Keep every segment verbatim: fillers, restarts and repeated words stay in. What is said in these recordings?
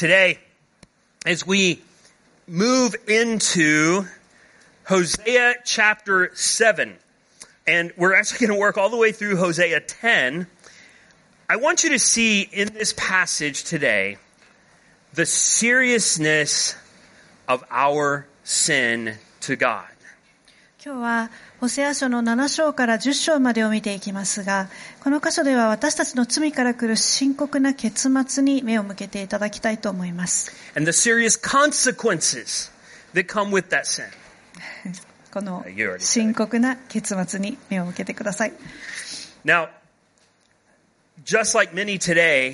today, as we move into Hosea chapter seven, and we're actually going to work all the way through Hosea ten, I want you to see in this passage today the seriousness of our sin to God. 今日はホセア書のなな章からじゅっ章までを見ていきますが、この箇所では私たちの罪から来る深刻な結末に目を向けていただきたいと思います。 And the serious consequences that come with that sin. この深刻な結末に目を向けてください。 Now, just like many today,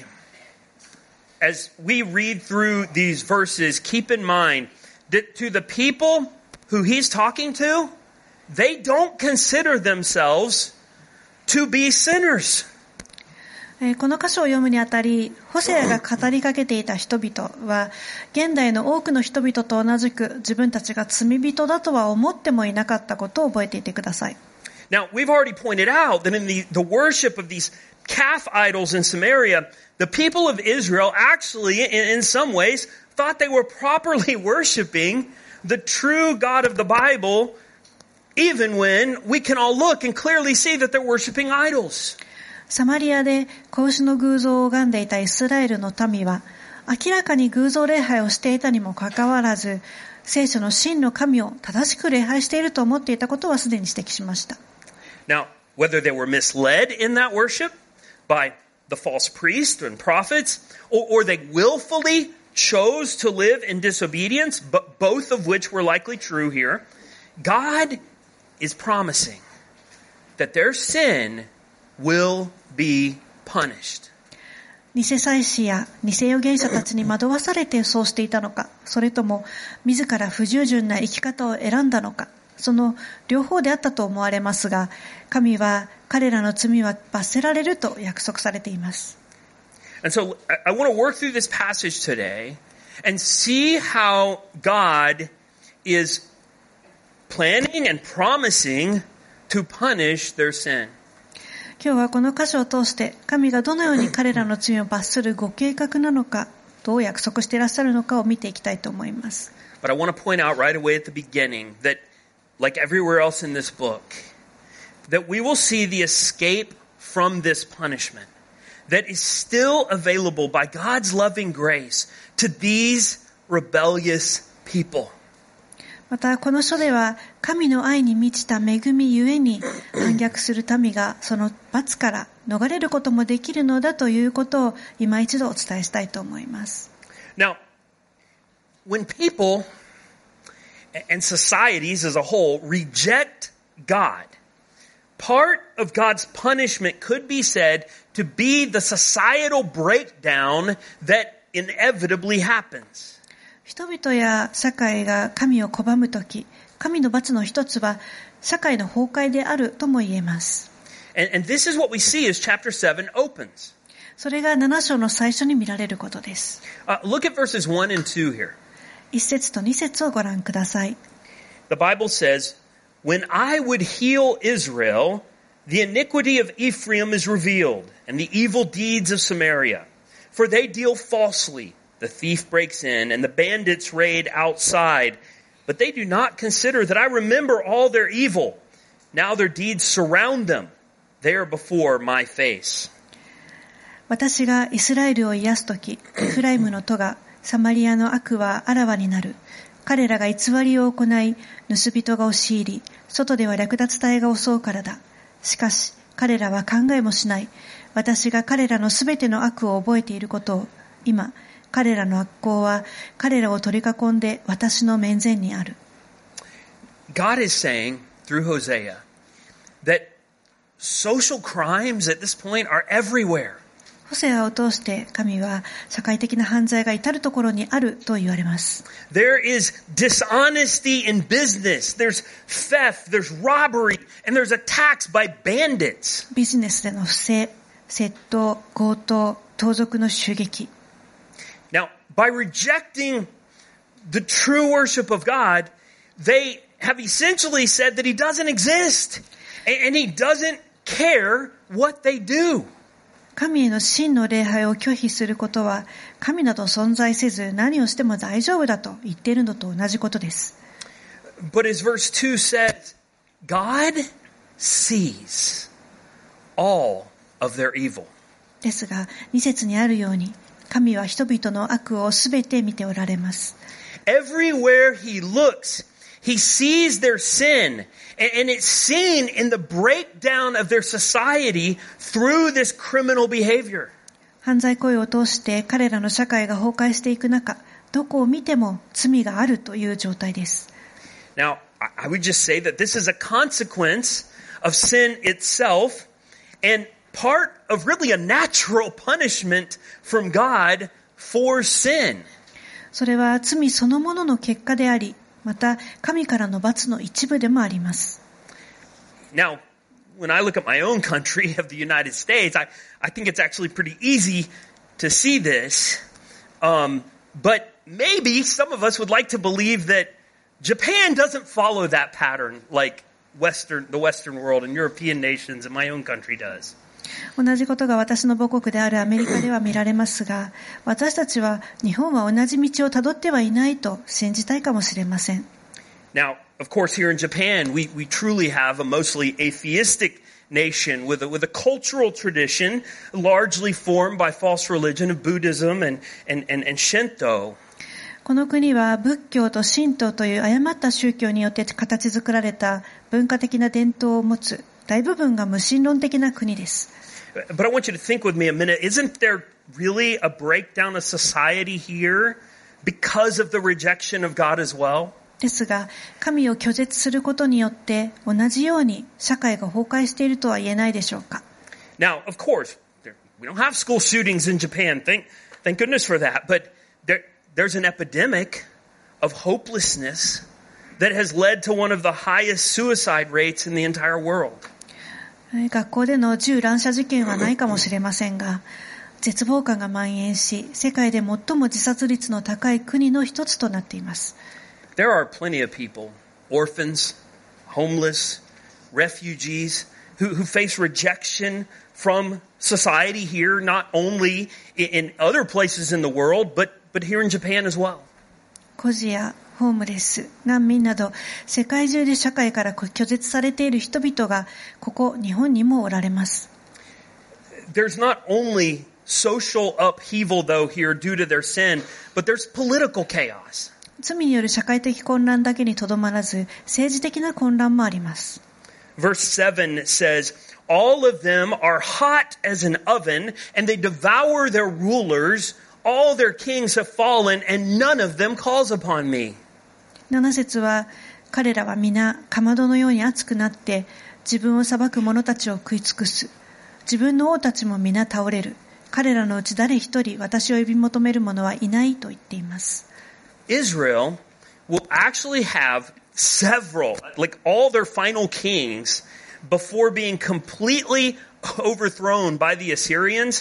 as we read through these verses, keep in mind that to the people who he's talking to, they don't consider themselves to be sinners. この箇所を読むにあたり、ホセアが語りかけていた人々は、現代の多くの人々と同じく自分たちが罪人だとは思ってもいなかったことを覚えていてください。 Now, we've already pointed out that in the, the worship of these calf idols in Samaria, the people of Israel actually, in, in some ways, thought they were properly worshiping the true God of the Bible, even when we can all look and clearly see that they're worshiping idols. サマリアで子牛の偶像を拝んでいたイスラエルの民は、明らかに偶像礼拝をしていたにもかかわらず、聖書の真の神を正しく礼拝していると思っていたことはすでに指摘しました。 Now, whether they were misled in that worship by the false priests and prophets, or, or they willfully chose to live in disobedience, but both of which were likely true here, God is promising that their sin will be punished. 偽祭司や偽預言者たちに惑わされてそうしていたのか、それとも自ら不従順な生き方を選んだのか、その両方であったと思われますが、神は彼らの罪は罰せられると約束されています。 And so I want to work through this passage today and see how God is planning and promising to punish their sin. 今日はこの箇所を通して神がどのように彼らの罪を罰するご計画なのか、どう約束していらっしゃるのかを見ていきたいと思います。 But I want to point out right away at the beginning that, like everywhere else in this book, that we will see the escape from this punishment that is still available by God's loving grace to these rebellious people. またこの書では神の愛に満ちた恵みゆえに反逆する民がその罰から逃れることもできるのだということを今一度お伝えしたいと思います。 Now, when people and societies as a whole reject God, part of God's punishment could be said to be the societal breakdown that inevitably happens. 人々や社会が神を拒むとき、神の罰の一つは社会の崩壊であるとも言えます。 And, and this is what we see as chapter seven opens. それがなな章の最初に見られることです。 Uh, look at verses one and two here. 一節と二節をご覧ください。 The Bible says, When I would heal Israel, the iniquity of Ephraim is revealed, and the evil deeds of Samaria. For they deal falsely. The thief breaks in, and the bandits raid outside. But they do not consider that I remember all their evil. Now their deeds surround them. They are before my face. 私がイスラエルを癒すとき、エフライムの戸が、サマリアの悪はあらわになる。彼らが偽りを行い、盗人が押し入り、外では略奪隊が襲うからだ。しかし、彼らは考えもしない。私が彼らのすべての悪を覚えていることを、今、彼らの悪行は彼らを取り囲んで私の面前にある。 God is saying through Hosea that social crimes at this point are everywhere. ホセアを通して神は社会的な犯罪が至るところにあると言われます。 There is dishonesty in business. There's theft, there's robbery, and there's attacks by bandits. ビジネスでの不正、窃盗、強盗、盗賊の襲撃。 Now, by rejecting the true worship of God, they have essentially said that He doesn't exist, and He doesn't care what they do. 神への真の礼拝を拒否することは、神など存在せず何をしても大丈夫だと言っているのと同じことです。 But as verse two says, God sees all of their evil. ですが、に節にあるように、神は人々の悪をすべて見ておられます。 Everywhere he looks, he sees their sin, and it's seen in the breakdown of their society through this criminal behavior. 犯罪行為を通して彼らの社会が崩壊していく中、どこを見ても罪があるという状態です。 Now, I would just say that this is a consequence of sin itself, and part of really a natural punishment from God for sin. それは罪そのものの結果であり、また神からの罰の一部でもあります。 Now, when I look at my own country of the United States, I, I think it's actually pretty easy to see this. Um, but maybe some of us would like to believe that Japan doesn't follow that pattern like Western, the Western world and European nations and my own country does. 同じことが私の母国であるアメリカでは見られますが、私たちは日本は同じ道をたどってはいないと信じたいかもしれません。 Now, of course, here in Japan, we, we truly have a mostly atheistic nation with a, with a cultural tradition largely formed by false religion of Buddhism and, and, and, and Shinto. この国は仏教と神道という誤った宗教によって形作られた文化的な伝統を持つ大部分が無神論的な国です。 But I want you to think with me a minute. Isn't there really a breakdown of society here because of the rejection of God as well? ですが、神を拒絶することによって同じように社会が崩壊しているとは言えないでしょうか。 Now, of course, there, we don't have school shootings in Japan. Thank, thank goodness for that. But there, there's an epidemic of hopelessness that has led to one of the highest suicide rates in the entire world. 学校での銃乱射事件はないかもしれませんが、絶望感が蔓延し、世界で最も自殺率の高い国の一つとなっています。 There are plenty of people, orphans, homeless, refugees, who, who face rejection from society here, not only in, in other places in the world, but, but here in Japan as well. 孤児やホームレス、難民など、世界中で社会から拒絶されている人々が、ここ日本にもおられます。 There's not only social upheaval though here due to their sin, but there's political chaos. 罪による社会的混乱だけにとどまらず、政治的な混乱もあります。 Verse seven says, all of them are hot as an oven, and they devour their rulers. All their kings have fallen, and none of them calls upon me. なな節は、彼らは皆かまどのように熱くなって、自分を裁く者たちを食い尽くす。自分の王たちも皆倒れる。彼らのうち誰一人私を呼び求める者はいないと言っています。 Israel will actually have several, like all their final kings, before being completely overthrown by the Assyrians,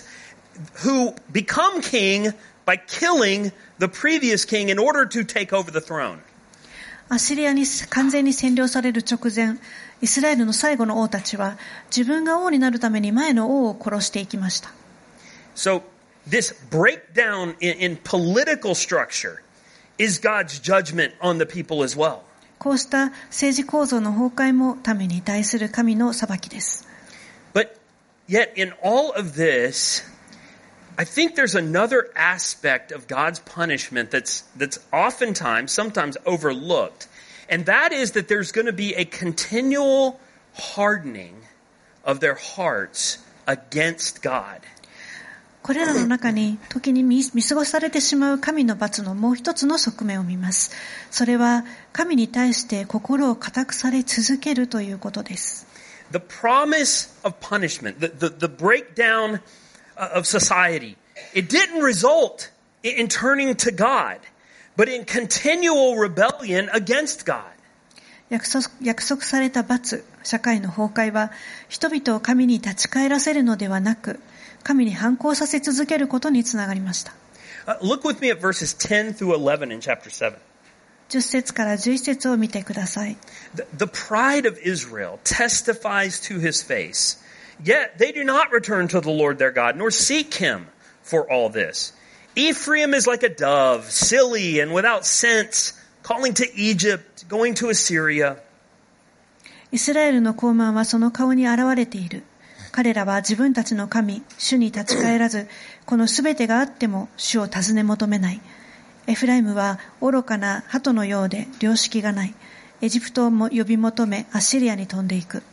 who become king by killing the previous king in order to take over the throne. アッシリアに完全に占領される直前、イスラエルの最後の王たちは自分が王になるために前の王を殺していきました。 So this breakdown in, in political structure is God's judgment on the people as well. こうした政治構造の崩壊も民に対する神の裁きです。 But yet in all of this, I think there's another aspect of God's punishment that's that's oftentimes, sometimes overlooked. And that is that there's going to be a continual hardening of their hearts against God. これらの中に時に見過ごされてしまう神の罰のもう一つの側面を見ます。それは神に対して心を固くされ続けるということです。 The promise of punishment, the, the, the breakdown of society, it didn't result in turning to God, but in continual rebellion against God. 約束、約束された罰、社会の崩壊は人々を神に立ち返らせるのではなく、神に反抗させ続けることにつながりました。 Uh, look with me at verses ten through eleven in chapter seven. じゅっ節からじゅういち節を見てください。 The, the pride of Israel testifies to his face. Yet they do not return to the Lord their God, nor seek him for all this. Ephraim is like a dove, silly and without sense, calling to Egypt, going to Assyria. イスラエルの高慢はその顔に現れている。彼らは自分たちの神、主に立ち返らず、このすべてがあっても主を尋ね求めない。エフライムは愚かな鳩のようで良識がない。エジプトをも呼び求め、アッシリアに飛んでいく。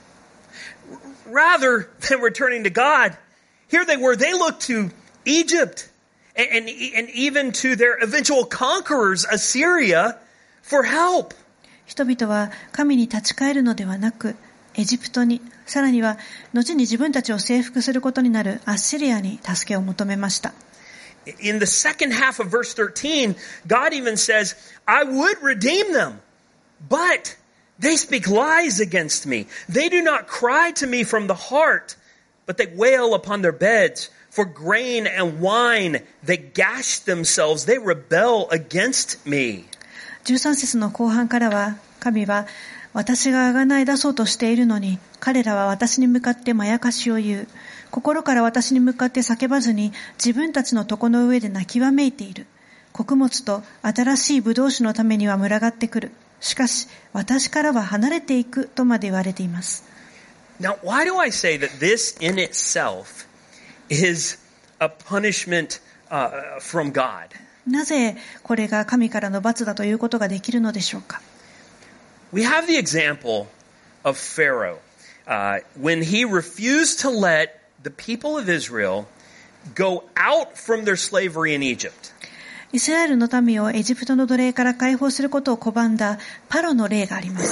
Rather than returning to God, here they were, they looked to Egypt and, and, and even to their eventual conquerors, Assyria, for help. 人々は神に立ち返るのではなく、エジプトに、さらには後に自分たちを征服することになるアッシリアに助けを求めました。 In the second half of verse thirteen, God even says, I would redeem them, but they speak lies against me. They do not cry to me from the heart, but they wail upon their beds. For grain and wine, they gash themselves. They rebel against me. じゅうさん節の後半からは、神は、私が贖い出そうとしているのに、彼らは私に向かってまやかしを言う。心から私に向かって叫ばずに、自分たちの床の上で泣きわめいている。穀物と新しい葡萄酒のためには群がってくる。しかし、私からは離れていくとまで言われています。 Now, why do I say that this in itself is a punishment uh, from God? なぜこれが神からの罰だということができるのでしょうか。 We have the example of Pharaoh uh, when he refused to let the people of Israel go out from their slavery in Egypt. イスラエルの民をエジプトの奴隷から解放することを拒んだパロの例があります。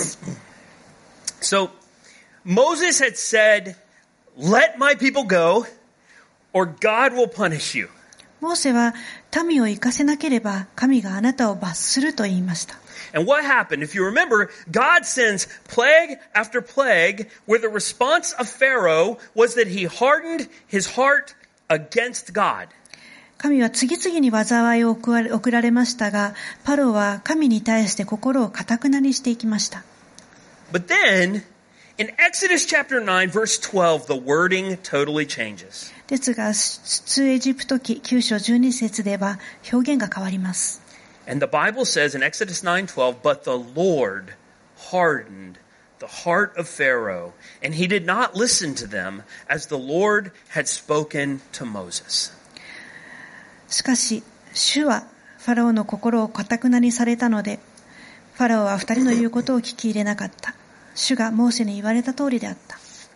So, Moses had said, let my people go, or God will punish you. モーセは民を行かせなければ神があなたを罰すると言いました。 And what happened? If you remember, God sends plague after plague where the response of Pharaoh was that he hardened his heart against God. 神は次々に災いを送られましたが、パロは神に対して心を堅くなにしていきました。 But then, in Exodus chapter nine, verse twelve, the wording totally changes. ですが、出エジプト記きゅう章じゅうに節では表現が変わります。 And the Bible says in Exodus nine twelve, but the Lord hardened the heart of Pharaoh, and he did not listen to them as the Lord had spoken to Moses. しかし、主はファラオの心を堅くなにされたので、ファラオは二人の言うことを聞き入れなかった。主がモーセに言われた通りであった。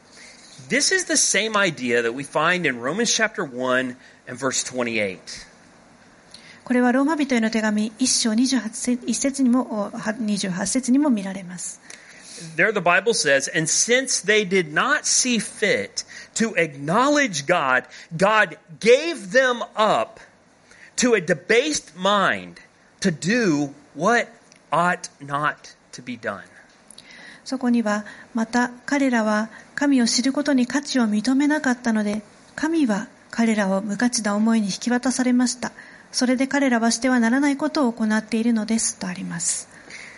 This is the same idea that we find in Romans chapter one and verse twenty-eight. これはローマ人への手紙いち章にじゅうはち節にもにじゅうはち節にも見られます。 There the Bible says, and since they did not see fit to acknowledge God, God gave them up to a debased mind to do what ought not to be done. そこには、また彼らは神を知ることに価値を認めなかったので、神は彼らを無価値な思いに引き渡されました。それで彼らはしてはならないことを行っているのですとあります。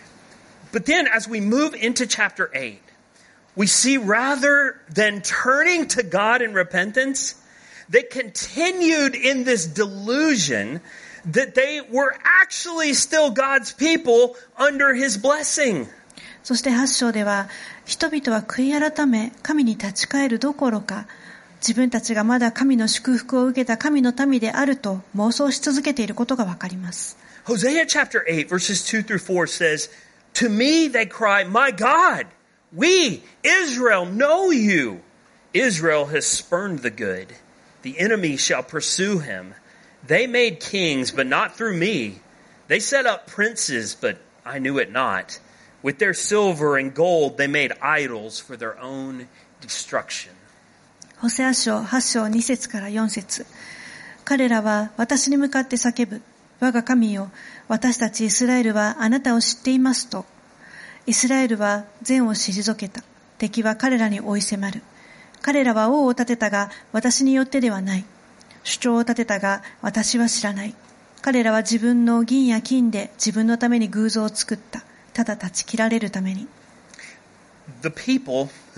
But then as we move into chapter eight, we see rather than turning to God in repentance, they continued in this delusion that they were actually still God's people under His blessing. そしてはち章では、人々は悔い改め、神に立ち返るどころか、自分たちがまだ神の祝福を受けた神の民であると妄想し続けていることがわかります。 Hosea chapter eight verses two through four says, To me they cry, My God, we, Israel, know you. Israel has spurned the good. The enemy shall pursue him. They made kings, but not through me. They set up princes, but I knew it not. With their silver and gold they made idols for their own destruction. ホセア書はち章に節からよん節。彼らは私に向かって叫ぶ。我が神よ、私たちイスラエルはあなたを知っていますと。イスラエルは善を退けた。敵は彼らに追い迫る。彼らは王を立てたが私によってではない。主張を立てたが私は知らない。彼らは自分の銀や金で自分のために偶像を作った。ただ断ち切られるために。 The people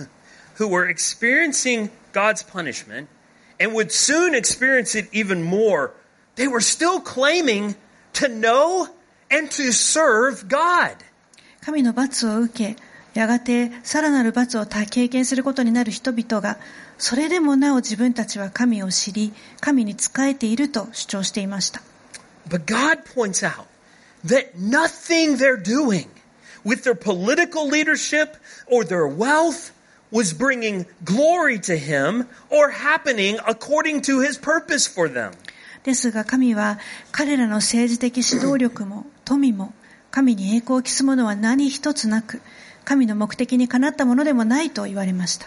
who were experiencing God's punishment and would soon experience it even more, they were still claiming to know and to serve God. 神の罰を受け、やがてさらなる罰を経験することになる人々が、それでもなお自分たちは神を知り、神に仕えていると主張していました。 But God points out that nothing they're doing with their political leadership or their wealth was bringing glory to Him or happening according to His purpose for them. ですが神は彼らの政治的指導力も富も神に栄光を期すものは何一つなく、神の目的にかなったものでもないと言われました。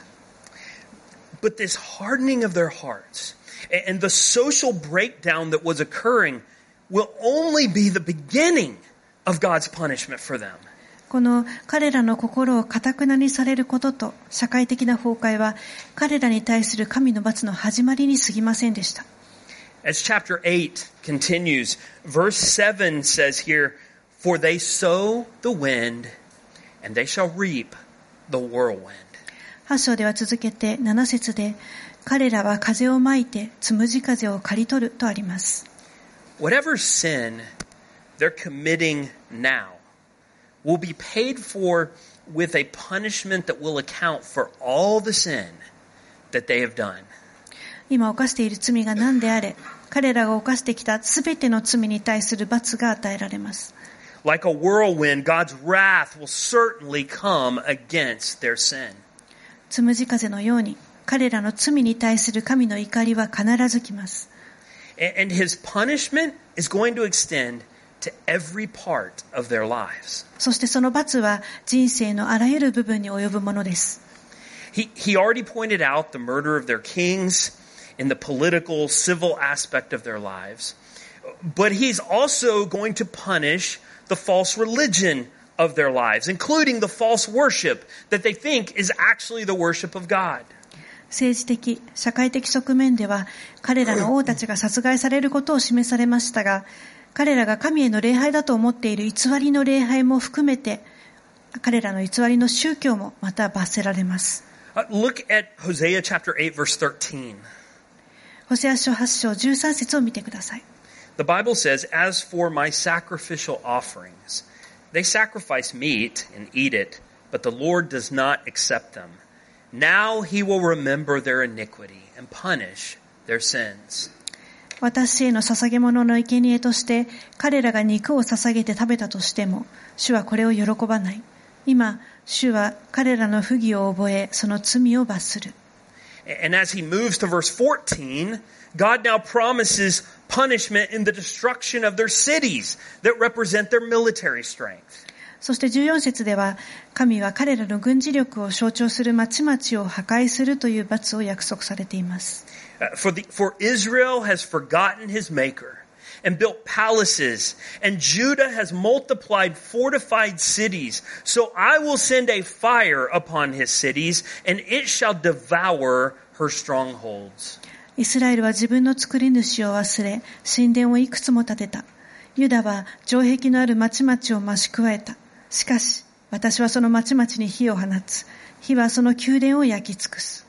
But this hardening of their hearts and the social breakdown that was occurring will only be the beginning of God's punishment for them. この彼らの心を堅にされることと社会的な崩壊は彼らに対する神の罰の始まりに過ぎませんでした。 As chapter eight continues, verse seven says here, For they sow the wind, and they shall reap the whirlwind. 八章では続けて七節で、彼らは風をまいてつむじ風を刈り取るとあります。 Whatever sin they're committing now will be paid for with a punishment that will account for all the sin that they have done. 今犯している罪が何であれ、彼らが犯してきたすべての罪に対する罰が与えられます。 Like a whirlwind, God's wrath will certainly come against their sin. つむじ風のように、彼らの罪に対する神の怒りは必ず来ます。 And His punishment is going to extend to every part of their lives. そしてその罰は人生のあらゆる部分に及ぶものです。 He, he already pointed out the murder of their kings in the political, civil aspect of their lives. But He's also going to punish the false religion of their lives, including the false worship that they think is actually the worship of God. 政治的、社会的側面では彼らの王たちが殺害されることを示されましたが、彼らが神への礼拝だと思っている偽りの礼拝も含めて、彼らの偽りの宗教もまた罰せられます。 Look at Hosea chapter eight verse thirteen. ホセア書八章十三節を見てください。 The Bible says, As for my sacrificial offerings, they sacrifice meat and eat it, but the Lord does not accept them. Now He will remember their iniquity and punish their sins. 私への捧げ物の生贄として彼らが肉を捧げて食べたとしても、主はこれを喜ばない。今、主は彼らの不義を覚え、その罪を罰する。 And as He moves to verse fourteen, God now promises punishment in the destruction of their cities that represent their military strength. そしてじゅうよん節では、神は彼らの軍事力を象徴する町々を破壊するという罰を約束されています。 For the, for Israel has forgotten his maker and built palaces, and Judah has multiplied fortified cities. So I will send a fire upon his cities, and it shall devour her strongholds. イスラエルは自分の作り主を忘れ、神殿をいくつも建てた。ユダは城壁のある町々を増し加えた。しかし、私はその町々に火を放つ。火はその宮殿を焼き尽くす。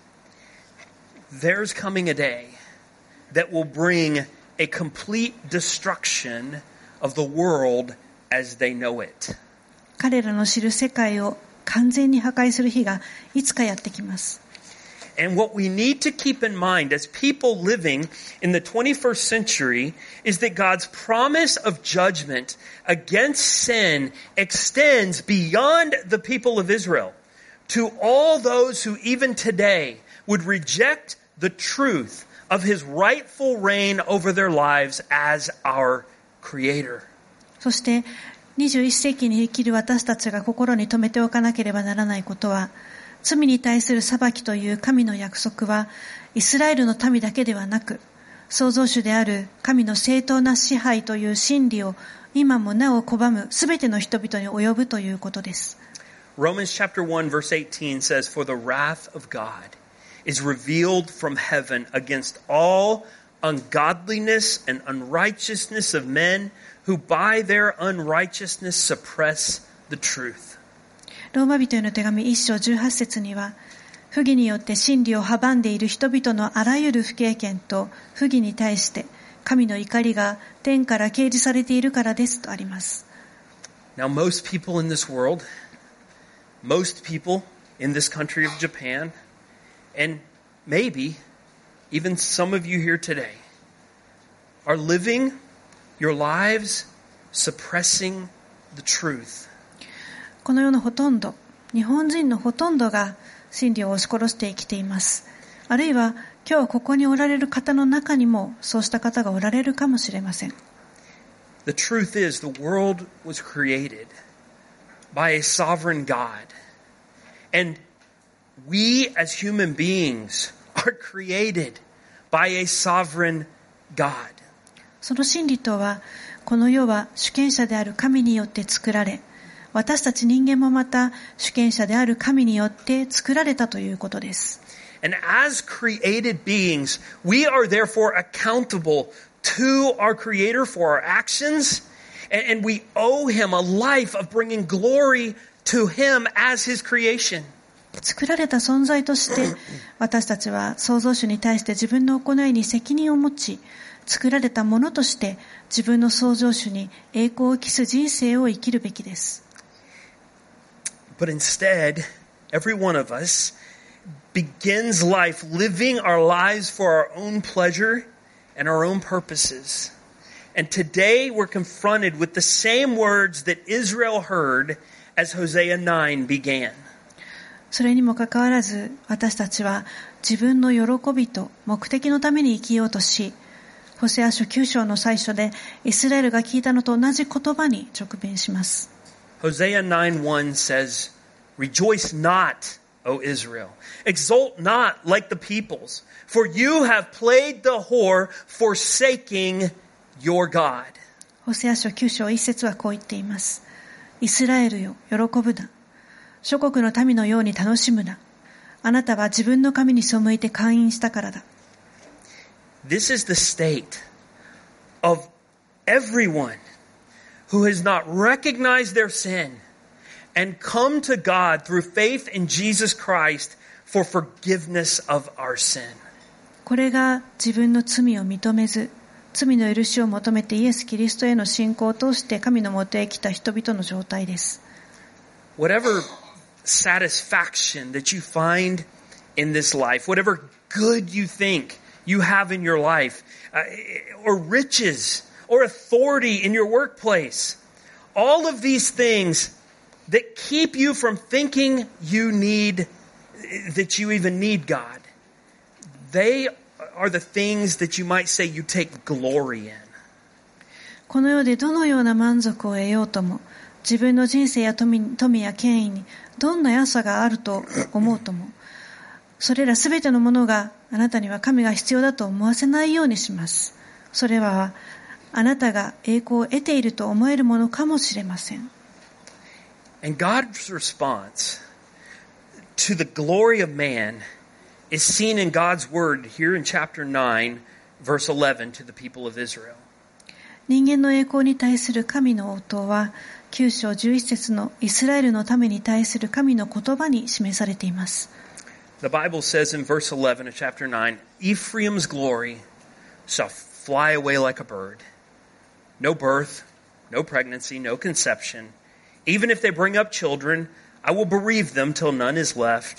There's coming a day that will bring a complete destruction of the world as they know it. 彼らの知る世界を完全に破壊する日がいつかやってきます。 And what we need to keep in mind as people living in the twenty-first century is that God's promise of judgment against sin extends beyond the people of Israel to all those who even today would reject the truth of His rightful reign over their lives as our Creator. そしてにじゅういっ世紀に生きる私たちが心に留めておかなければならないことは、罪に対する裁きという神の約束はイスラエルの民だけではなく、創造主である神の正当な支配という真理を今もなお拒むすべての人々に及ぶということです。 Romans chapter one verse eighteen says, For the wrath of God is revealed from heaven against all ungodliness and unrighteousness of men who by their unrighteousness suppress the truth. ローマ人への手紙一章十八節には、 不義によって真理を阻んでいる人々のあらゆる不経験と不義に対して神の怒りが天から掲示されているからですとあります。 Now, most people in this world, most people in this country of Japan, and maybe even some of you here today, are living your lives suppressing the truth. この世のほとんど、日本人のほとんどが真理を押し殺して生きています。あるいは今日ここにおられる方の中にもそうした方がおられるかもしれません。 The truth is, the world was created by a sovereign God. And we as human beings are created by a sovereign God. その真理とは、この世は主権者である神によって作られ、私たち人間もまた主権者である神によって作られたということです。 And as created beings, we are therefore accountable to our Creator for our actions, and, and we owe Him a life of bringing glory to Him as His creation. 作られた存在として私たちは創造主に対して自分の行いに責任を持ち、作られたものとして自分の創造主に栄光を期す人生を生きるべきです。 But instead, every one of us begins life living our lives for our own pleasure and our own purposes. And today we're confronted with the same words that Israel heard as Hosea nine began. それにもかかわらず、私たちは自分の喜びと目的のために生きようとし、ホセア書きゅう章の最初でイスラエルが聞いたのと同じ言葉に直面します。 Hosea nine one says, Rejoice not, O Israel. Exult not like the peoples, for you have played the whore, forsaking your God. ホセア書きゅう章いち節はこう言っています。イスラエルよ、喜ぶな。諸国の民のように楽しむな。あなたは自分の神に背いて姦淫したからだ。 This is the state of everyone who has not recognized their sin and come to God through faith in Jesus Christ for forgiveness of our sin. これが自分の罪を認めず、罪の許しを求めてイエス・キリストへの信仰を通して神のもとへ来た人々の状態です。 Whatever satisfaction that you find in this life, whatever good you think you have in your life, uh, or riches, or authority in your workplace, all of these things that keep you from thinking you need, that you even need God, they are the things that you might say you take glory in. この世でどのような満足を得ようとも、自分の人生や 富, 富や権威にどんな良さがあると思うとも、それらすべてのものがあなたには神が必要だと思わせないようにします。それはあなたが栄光を得ていると思えるものかもしれません。 And God's response to the glory of man is seen in God's word here in chapter nine, verse eleven to the people of Israel. 人間の栄光に対する神の応答は、きゅう章じゅういち節のイスラエルのために対する神の言葉に示されています。 The Bible says in verse eleven of chapter nine, Ephraim's glory shall fly away like a bird. No birth, no pregnancy, no conception. Even if they bring up children, I will bereave them till none is left.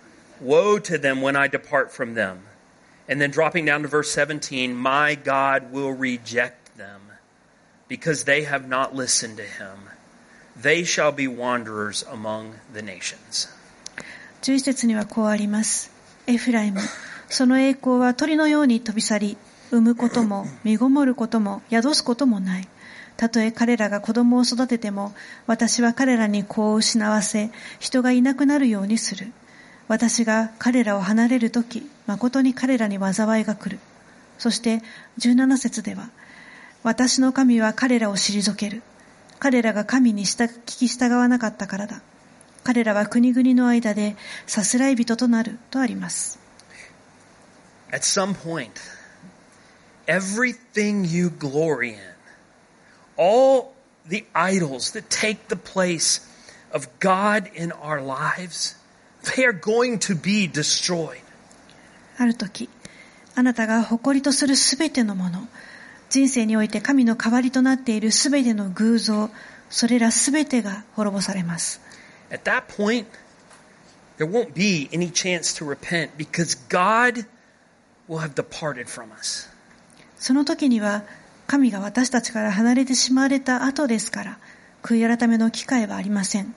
Woe to them when I depart from them. And then dropping down to verse seventeen, my God will reject them because they have not listened to him. They shall be wanderers among the nations. じゅういち節にはこうあります。エフライム、その栄光は鳥のように飛び去り、産むことも、身ごもることも、宿すこともない。たとえ彼らが子供を育てても、私は彼らに子を失わせ、人がいなくなるようにする。私が彼らを離れるとき、誠に彼らに災いが来る。そしてじゅうなな節では、私の神は彼らを退ける。彼らが神に従聞き従わなかったからだ。彼らは国々の間でさすらい人となるとあります。 At some point, everything you glory in, all the idols that take the place of God in our lives, they are going to be destroyed. ある時、あなたが誇りとするすべてのもの、人生において神の代わりとなっているすべての偶像、それらすべてが滅ぼされます。 At that point, there won't be any chance to repent because God will have departed from us. その時には神が私たちから離れてしまわれた後ですから、悔い改めの機会はありません。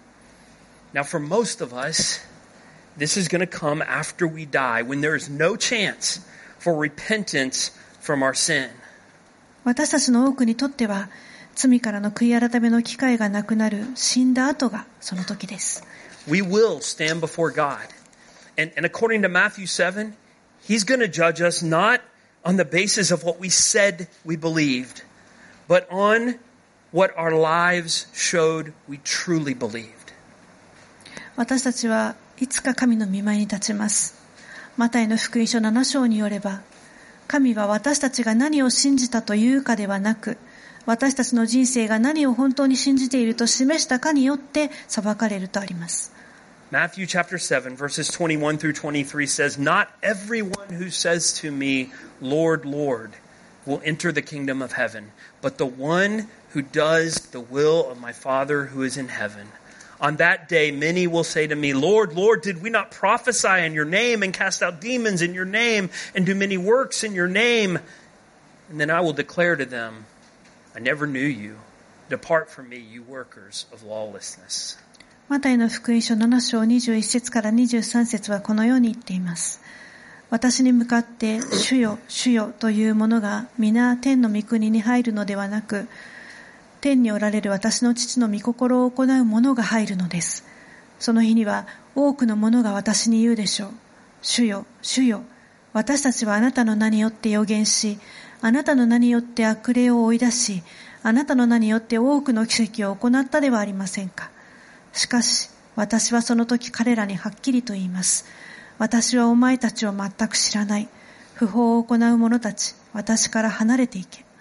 Now for most of us, this is going to come after we die, when there is no chance for repentance from our sin. 私たちの多くにとっては、罪からの悔い改めの機会がなくなる死んだ後がその時です。 We will stand before God. And, and according to Matthew seven, He's going to judge us not on the basis of what we said we believed, but on what our lives showed we truly believed. 私たちはいつか神の御前に立ちます。マタイの福音書なな章によれば、神は私たちが何を信じたというかではなく、私たちの人生が何を本当に信じていると示したかによって裁かれるとあります。 Matthew chapter seven verses twenty-one through twenty-three says, "Not everyone who says to me, Lord, Lord, will enter the kingdom of heaven, but the one who does the will of my Father who is in heaven. On that day many will say to me, Lord, Lord, did we not prophesy in your name and cast out demons in your name and do many works in your name? And then I will declare to them, I never knew you. Depart from me, you workers of lawlessness." マタイの福音書なな章にじゅういち節からにじゅうさん節はこのように言っています。私に向かって主よ主よという者が皆天の御国に入るのではなく、天におられる私の父の御心を行う者が入るのです。その日には多くの者が私に言うでしょう。主よ主よ、私たちはあなたの名によって預言し、あなたの名によって悪霊を追い出し、あなたの名によって多くの奇跡を行ったではありませんか。しかし私はその時彼らにはっきりと言います。私はお前たちを全く知らない。不法を行う者たち、私から離れていけ。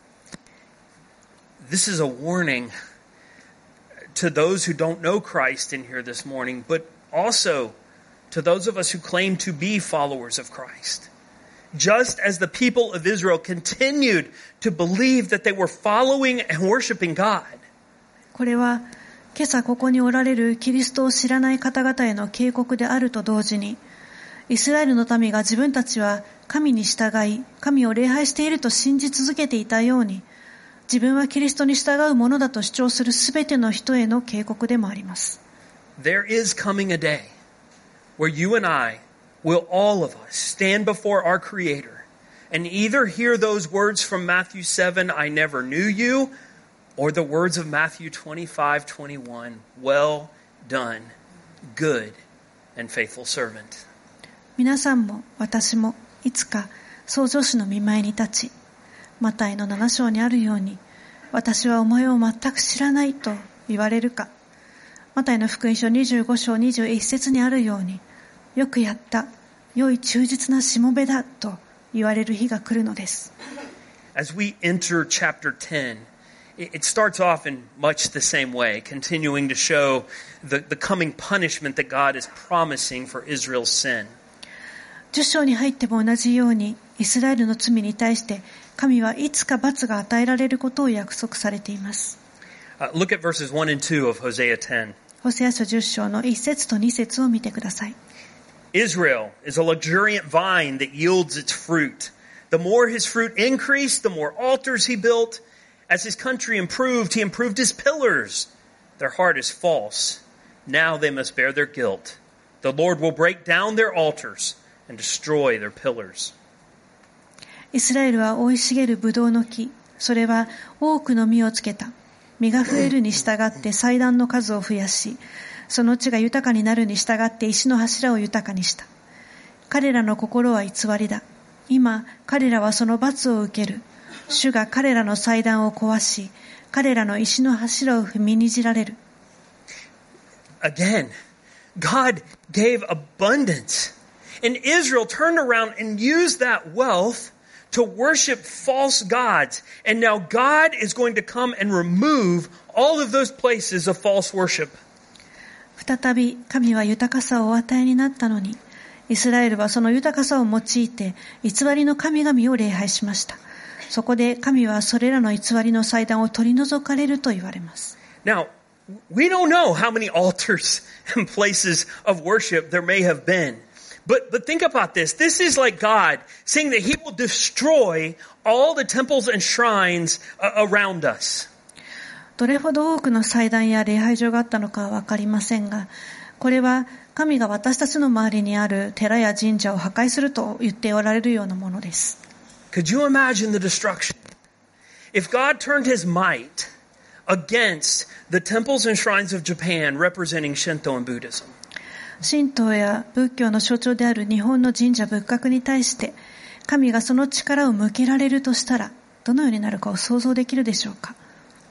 This is a warning to those who don't know Christ in here this morning, but also to those of us who claim to be followers of Christ. Just as the people of Israel continued to believe that they were following and worshiping God. これは今朝ここにおられるキリストを知らない方々への警告であると同時に、イスラエルの民が自分たちは神に従い、神を礼拝していると信じ続けていたように、自分はキリストに従うものだと主張するすべての人への警告でもあります。 There is coming a day where you and I will all of us stand before our Creator and either hear those words from Matthew seven, I never knew you, or the words of Matthew twenty-five twenty-one, well done, good and faithful servant. 皆さんも私もいつか創造主の御前に立ち、マタイのなな章にあるように、私はお前を全く知らないと言われるか、マタイの福音書にじゅうご章にじゅういち節にあるように、よくやった、良い忠実なしもべだと言われる日が来るのです。 As we enter chapter ten, it starts off in much the same way, continuing to show the, the coming punishment that God is promising for Israel's sin. じゅっ章に入っても同じように、イスラエルの罪に対して神はいつか罰が与えられることを約束されています。 Uh, look at verses one and two of Hosea ten. ホセア書じゅっ章のいち節とに節を見てください。 Israel is a luxuriant vine that yields its fruit. The more his fruit increased, the more altars he built. As his country improved, he improved his pillars. Their heart is false. Now they must bear their guilt. The Lord will break down their altars and destroy their pillars. イスラエルは生い茂るブドウの木、それは多くの実をつけた。実が増えるに従って祭壇の数を増やし、その地が豊かになるに従って石の柱を豊かにした。彼らの心は偽りだ。今、彼らはその罰を受ける。主が彼らの祭壇を壊し、彼らの石の柱を踏みにじられる。 Again, God gave abundance. And Israel turned around and used that wealth to worship false gods. And now God is going to come and remove all of those places of false worship. 再び神は豊かさをお与えになったのに、イスラエルはその豊かさを用いて偽りの神々を礼拝しました。そこで神はそれらの偽りの祭壇を取り除かれると言われます。 Now, we don't know how many altars and places of worship there may have been. But, but think about this. This is like God saying that He will destroy all the temples and shrines around us. どれほど多くの祭壇や礼拝所があったのかはわかりませんが、これは神が私たちの周りにある寺や神社を破壊すると言っておられるようなものです。 Could you imagine the destruction? If God turned His might against the temples and shrines of Japan representing Shinto and Buddhism. 神道や仏教の象徴である日本の神社仏閣に対して神がその力を向けられるとしたらどのようになるかを想像できるでしょうか。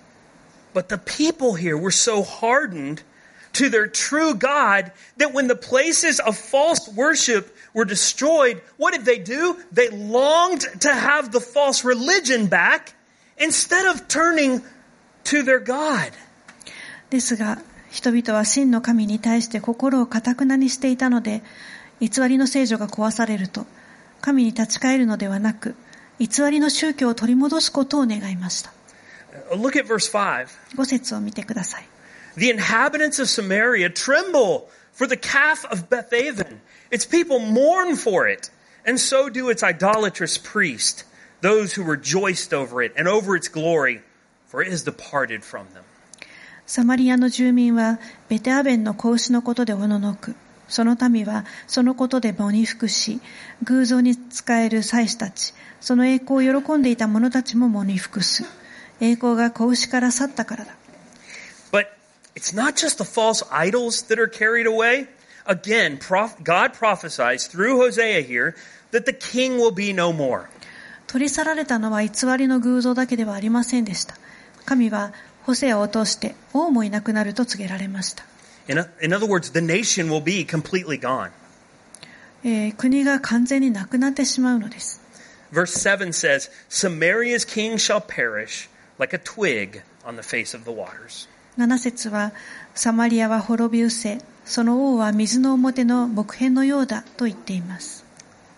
But the people here were so hardened to their true God that when the places of false worship were destroyed, what did they do? They longed to have the false religion back instead of turning to their God. ですが人々は真の神に対して心を堅くなにしていたので、偽りの聖女が壊されると神に立ち返るのではなく、偽りの宗教を取り戻すことを願いました。 Look at verse five. ご節を見てください。 The inhabitants of Samaria tremble for the calf of Bethaven. Its people mourn for it, and so do its idolatrous priests, those who rejoiced over it and over its glory, for it has departed from them. サマリアの住民はベテアベンの子牛のことでおののく。その民はそのことで喪に服し、偶像に仕える祭司たち、その栄光を喜んでいた者たちも喪に服す。栄光が子牛から去ったからだ。 But it's not just the false idols that are carried away. Again, God prophesies through Hosea here that the king will be no more. 取り去られたのは偽りの偶像だけではありませんでした。神はホセアを通して王もいなくなると告げられました。 In, in other words, the nation will be completely gone. えー、国が完全になくなってしまうのです。 Verse seven says, Samaria's king shall perish like a twig on the face of the waters. なな節は、サマリアは滅び失せ、その王は水の表の木片のようだと言っています。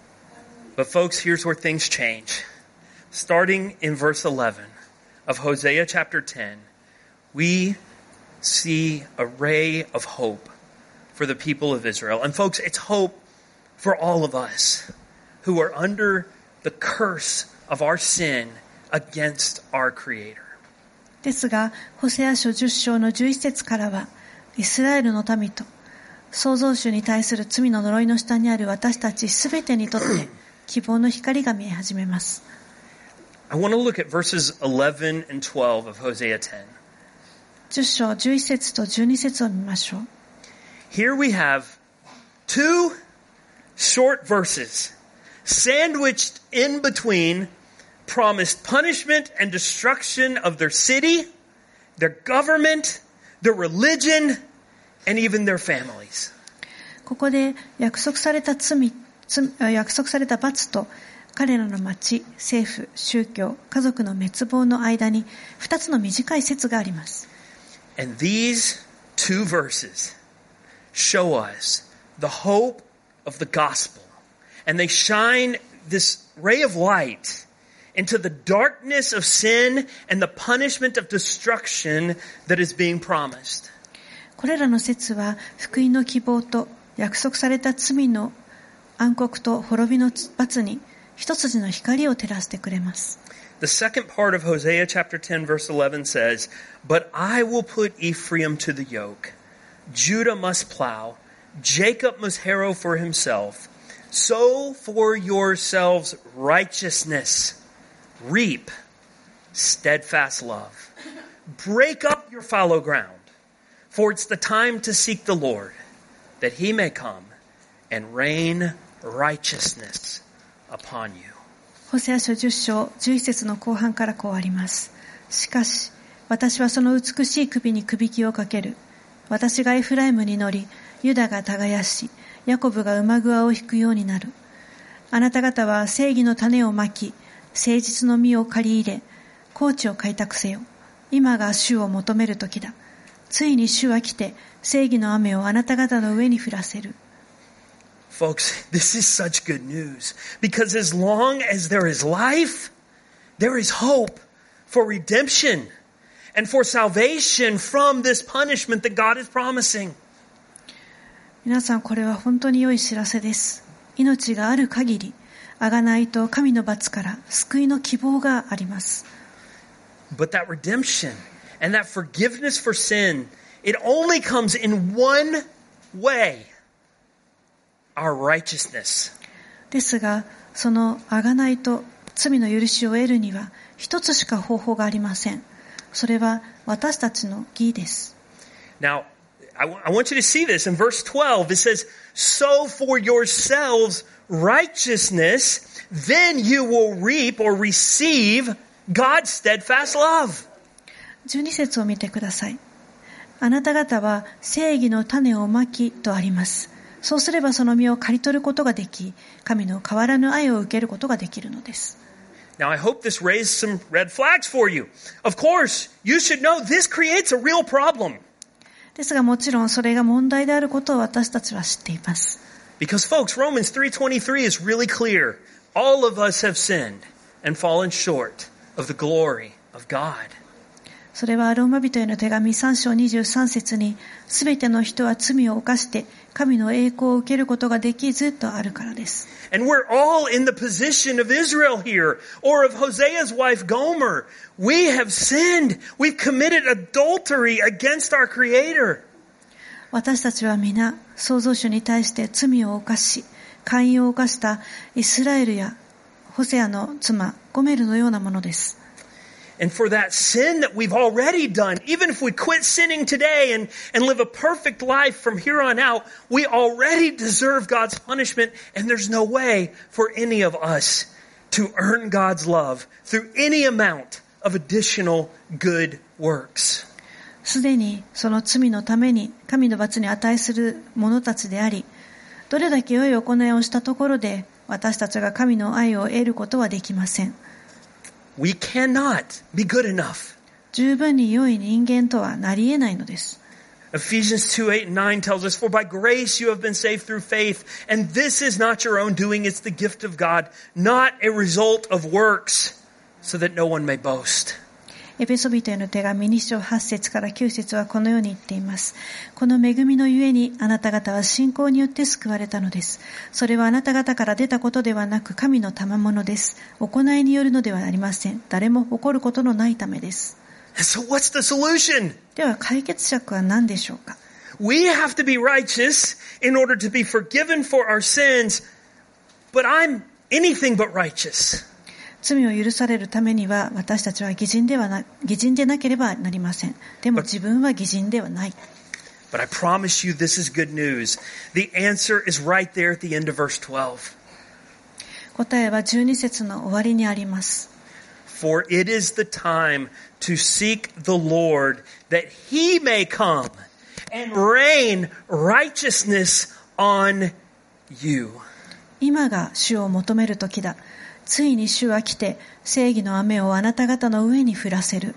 But folks, here's where things change. Starting in verse eleven of Hosea chapter ten, we see a ray of hope for the people of Israel. And folks, it's hope for all of us who are under the curse of our sin against our Creator. ですが、ホセア書じゅっ章のじゅういち節からは、イスラエルの民と創造主に対する罪の呪いの下にある私たちすべてにとって希望の光が見え始めます。 I want to look at verses eleven and twelve of Hosea ten. じゅっ章じゅういち節とじゅうに節を見ましょう。 Here we have two short verses sandwiched in between promised punishment and destruction of their city, their government, their religion, and even their families. ここで約束された罪、約束された罰と彼らの町、政府、宗教、家族の滅亡の間に二つの短い節があります。 And these two verses show us the hope of the gospel. And they shine this ray of light into the darkness of sin and the punishment of destruction that is being promised. これらの説は福音の希望と約束された罪の暗黒と滅びの罰に一筋の光を照らしてくれます。 The second part of Hosea chapter ten verse eleven says, But I will put Ephraim to the yoke. Judah must plow. Jacob must harrow for himself. Sow for yourselves righteousness. Reap steadfast love. Break up your fallow ground. For it's the time to seek the Lord, that he may come and rain righteousness upon you. ホセア書じゅっ章じゅういち節の後半からこうあります。しかし、私はその美しい首に首輝をかける。私がエフライムに乗り、ユダが耕し、ヤコブが馬具合を引くようになる。あなた方は正義の種をまき、誠実の実を刈り入れ、高地を開拓せよ。今が主を求める時だ。 ついに主は来て、正義の雨をあなた方の上に降らせる。 Folks, this is such good news. Because as long as there is life, there is hope for redemption and for salvation from this punishment that God is promising. 皆さん、これは本当に良い知らせです。命がある限り、贖いと神の罰から救いの希望があります。 But that redemption and that forgiveness for sin, it only comes in one way, our righteousness. ですが、その贖いと罪の許しを得るには、一つしか方法がありません。それは私たちの義です。 Now, I, w- I want you to see this in verse twelve. It says, "Sow for yourselves righteousness, then you will reap or receive God's steadfast love." じゅうに節を見てください。あなた方は正義の種をまきとあります。そうすればその実を刈り取ることができ、神の変わらぬ愛を受けることができるのです。 Now, I hope this raised some red flags for you. Of course, you should know this creates a real problem. ですがもちろんそれが問題であることを私たちは知っています。 Because, folks, Romans three twenty-three is really clear. All of us have sinned and fallen short of the glory of God. それはローマ人への手紙さん章にじゅうさん節に、すべての人は罪を犯して神の栄光を受けることができずとあるからです。 And we're all in the position of Israel here, or of Hosea's wife Gomer. We have sinned. We've committed adultery against our Creator. 私たちは皆、創造主に対して罪を犯し、姦淫を犯したイスラエルやホセアの妻、ゴメルのようなものです。 And for that sin that we've already done, even if we quit sinning today and, and live a perfect life from here on out, we already deserve God's punishment, and there's no way for any of us to earn God's love through any amount of additional good works. すでにその罪のために神の罰に値する者たちであり、どれだけ良い行いをしたところで私たちが神の愛を得ることはできません。 We cannot be good enough. 十分に良い人間とはなり得ないのです。 Ephesians two, eight, and nine tells us, "For by grace you have been saved through faith, and this is not your own doing, it's the gift of God, not a result of works, so that no one may boast." エペソビトへの手紙に章はち節からきゅう節はこのように言っています。この恵みのゆえにあなた方は信仰によって救われたのです。それはあなた方から出たことではなく神の賜物です。行いによるのではありません。誰も誇ることのないためです。 So what's the solution? では解決策は何でしょうか。 We have to be righteous in order to be forgiven for our sins, but I'm anything but righteous. 罪を許されるためには私たちは義人ではな、義人でなければなりません。でも自分は義人ではない。 But I promise you this is good news. The answer is right there at the end of verse twelve. 答えはじゅうに節の終わりにあります。 For it is the time to seek the Lord that he may come and rain righteousness on you. 今が主を求める時だ。ついに主は来て正義の雨をあなた方の上に降らせる。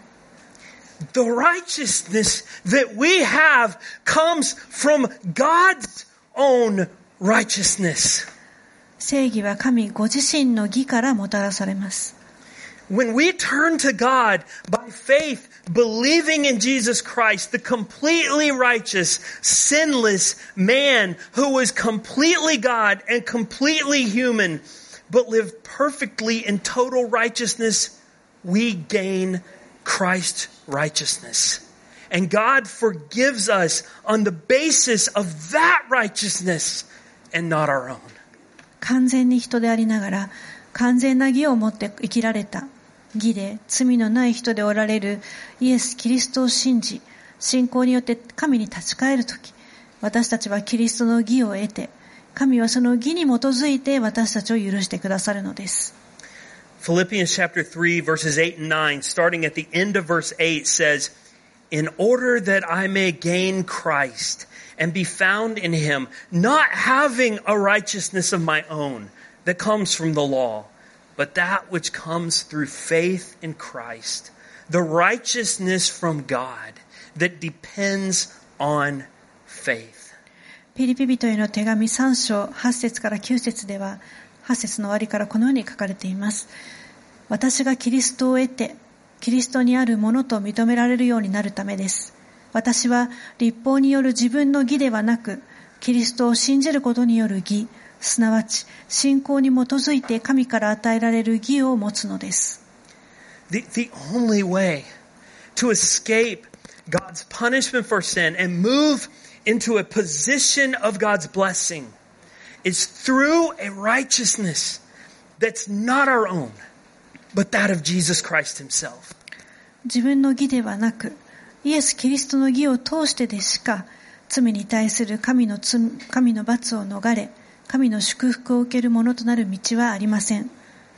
The righteousness that we have comes from God's own righteousness. 正義は神ご自身の義からもたらされます。 When we turn to God by faith, believing in Jesus Christ, the completely righteous, sinless man who was completely God and completely human, but lived perfectly in total righteousness, we gain Christ's righteousness. And God forgives us on the basis of that righteousness and not our own. 完全に人でありながら、完全な義を持って生きられた、義で罪のない人でおられるイエス・キリストを信じ、信仰によって神に立ち返るとき、私たちはキリストの義を得て、神はその義に基づいて私たちを許してくださるのです。 Philippians chapter three verses eight and nine, starting at the end of verse eight, says, "In order that I may gain Christ and be found in him, not having a righteousness of my own that comes from the law, but that which comes through faith in Christ, the righteousness from God that depends on faith. ピリピ人への手紙さん章はち節からきゅう節では、はち節の終わりからこのように書かれています。私がキリストを得て、キリストにあるものと認められるようになるためです。私は律法による自分の義ではなく、キリストを信じることによる義、すなわち信仰に基づいて神から与えられる義を持つのです。 The, the only way to escape God's punishment for sin and move into a position of God's blessing is through a righteousness that's not our own, but that of Jesus Christ himself. 自分の義ではなく、イエス・キリストの義を通してでしか、罪に対する神の罪、神の罰を逃れ、神の祝福を受けるものとなる道はありません。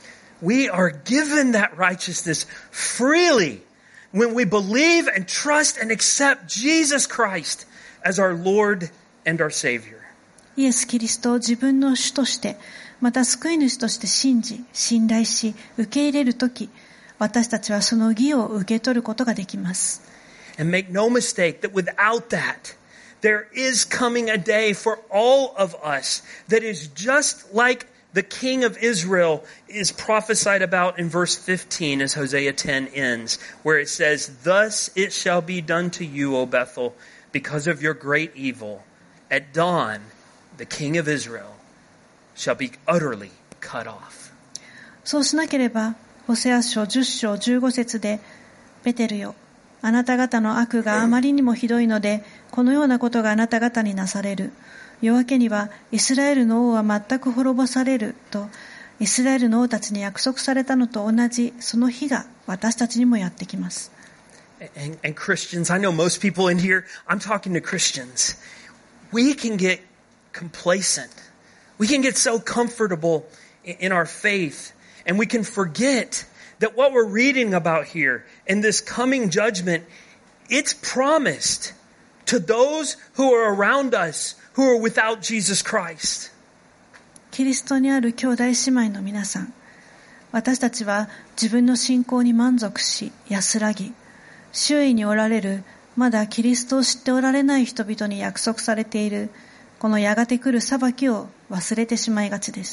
We are given that righteousness freely when we believe and trust and accept Jesus Christ as our Lord and our Savior. イエス・キリストを自分の主として、また救い主として信じ、信頼し、受け入れるとき、私たちはその義を受け取ることができます。 And make no mistake that without that, there is coming a day for all of us that is just like the king of Israel is prophesied about in verse fifteen as Hosea ten ends, where it says, "Thus it shall be done to you, O Bethel, because of your great evil. At dawn, the king of Israel shall be utterly cut off." そうしなければ、ホセア書じゅっ章じゅうご節で、ベテルよ、あなた方の悪があまりにもひどいので、このようなことがあなた方になされる。夜明けにはイスラエルの王は全く滅ぼされると、イスラエルの王たちに約束されたのと同じその日が私たちにもやってきます。 And, and Christians, I know most people in here, I'm talking to Christians. We can get complacent. We can get so comfortable in, in our faith, and we can forget that what we're reading about here in this coming judgment, it's promised to those who are around us who are without Jesus Christ. キリストにある兄弟姉妹の皆さん、私たちは自分の信仰に満足し安らぎ、周囲におられるまだキリストを知っておられない人々に約束されているこのやがて来る裁きを忘れてしまいがちです。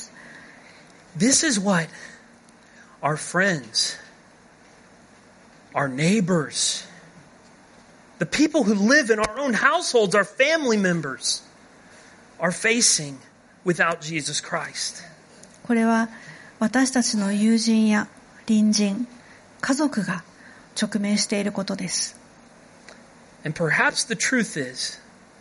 This is what our friends, our neighbors, the people who live in our own households, our family members, are facing without Jesus Christ. これは私たちの友人や隣人、家族が直面していることです。 And perhaps the truth is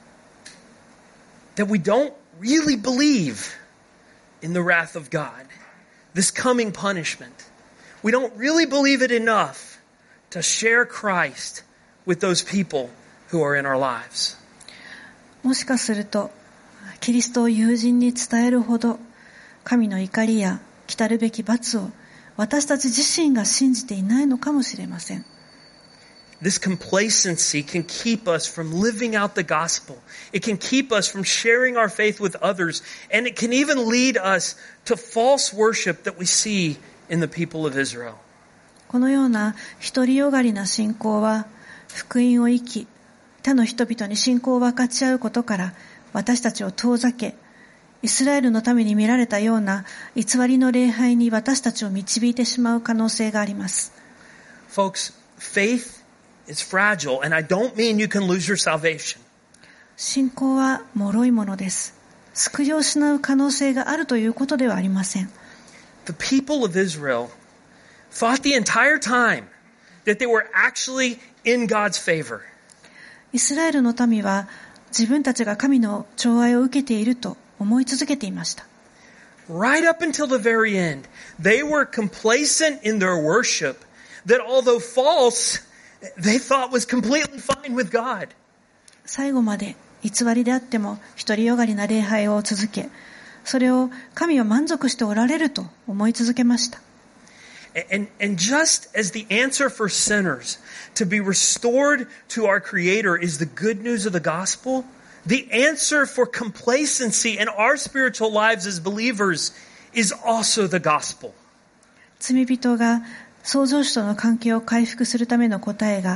that we don't really believe in the wrath of God, this coming punishment. We don't really believe it enough to share Christ with those people who are in our lives. もしかすると、キリストを友人に伝えるほど、神の怒りや来たるべき罰を私たち自身が信じていないのかもしれません。 This complacency can keep us from living out the gospel. It can keep us from sharing our faith with others. And it can even lead us to false worship that we see in the people of Israel. このような独りよがりな信仰は、福音を生き、他の人々に信仰を分かち合うことから私たちを遠ざけ、イスラエルのために見られたような偽りの礼拝に私たちを導いてしまう可能性があります。 Folks, faith is fragile, and I don't mean you can lose your salvation. 信仰は脆いものです。救いを失う可能性があるということではありません。 The people of Israel thought the entire time that they were actually in God's favor. イスラエルの民は自分たちが神の寵愛を受けていると思い続けていました。 Right up until the very end, they were complacent in their worship that although false, they thought was completely fine with God. 最後まで偽りであっても独りよがりな礼拝を続け、それを神は満足しておられると思い続けました。 And, and just as the answer for sinners to be restored to our Creator is the good news of the gospel, the answer for complacency in our spiritual lives as believers is also the gospel. 罪人が創造主との関係を回復するための答えが、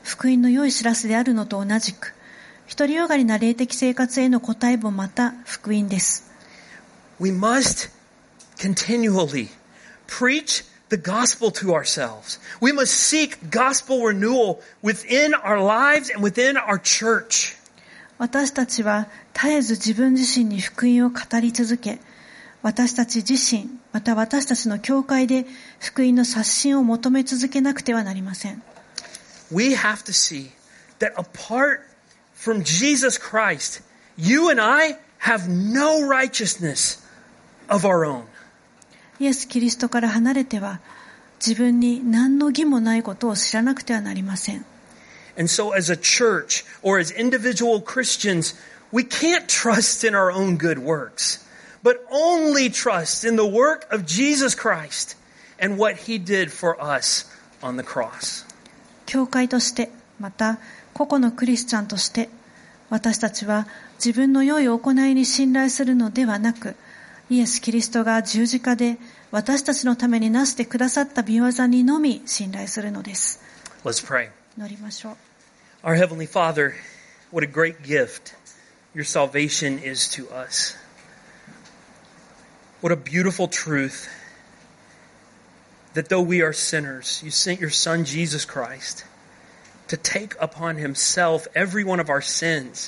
福音の良い知らせであるのと同じく、独りよがりな霊的生活への答えもまた福音です。 We must continually preach the gospel to ourselves. We must seek gospel renewal within our lives and within our church. 私たちは絶えず自分自身に福音を語り続け、私たち自身、また私たちの教会で福音の刷新を求め続けなくてはなりません。 We have to see that apart from Jesus Christ, you and I have no righteousness of our own. イエス・キリストから離れては、自分に何の義もないことを知らなくてはなりません。 And so as a church or as individual Christians, we can't trust in our own good works, but only trust in the work of Jesus Christ and what He did for us on the cross. 教会として、また個々のクリスチャンとして、私たちは自分の良い行いに信頼するのではなく、イエス・キリストが十字架で私たちのためになしてくださった御業にのみ信頼するのです。 Let's pray. 祈りましょう。 Our Heavenly Father, what a great gift your salvation is to us. What a beautiful truth that though we are sinners, you sent your Son Jesus Christ to take upon Himself every one of our sins,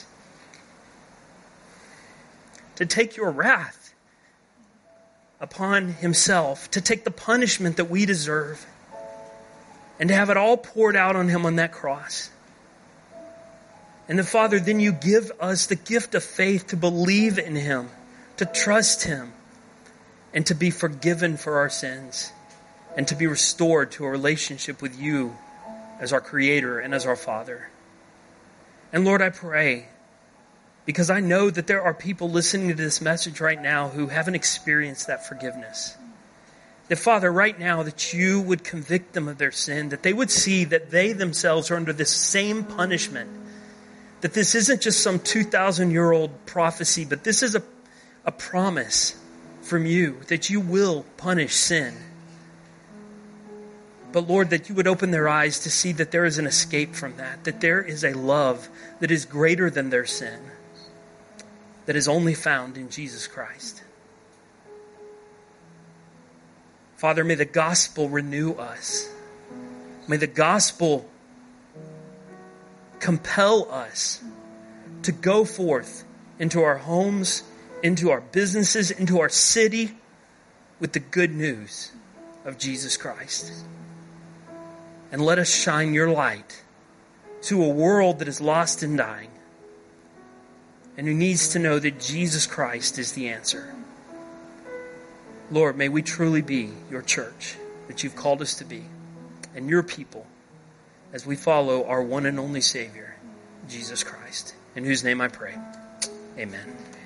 to take your wrath upon Himself, to take the punishment that we deserve, and to have it all poured out on Him on that cross. And then, Father, then you give us the gift of faith to believe in Him, to trust Him, and to be forgiven for our sins, and to be restored to a relationship with you as our Creator and as our Father. And Lord, I pray, because I know that there are people listening to this message right now who haven't experienced that forgiveness. That, Father, right now, that you would convict them of their sin, that they would see that they themselves are under this same punishment, that this isn't just some two thousand year old prophecy, but this is a, a promise from you that you will punish sin. But Lord, that you would open their eyes to see that there is an escape from that, that there is a love that is greater than their sin, that is only found in Jesus Christ. Father, may the gospel renew us. May the gospel compel us to go forth into our homes, into our businesses, into our city with the good news of Jesus Christ. And let us shine your light to a world that is lost and dying and who needs to know that Jesus Christ is the answer. Lord, may we truly be your church that you've called us to be and your people as we follow our one and only Savior, Jesus Christ, in whose name I pray. Amen.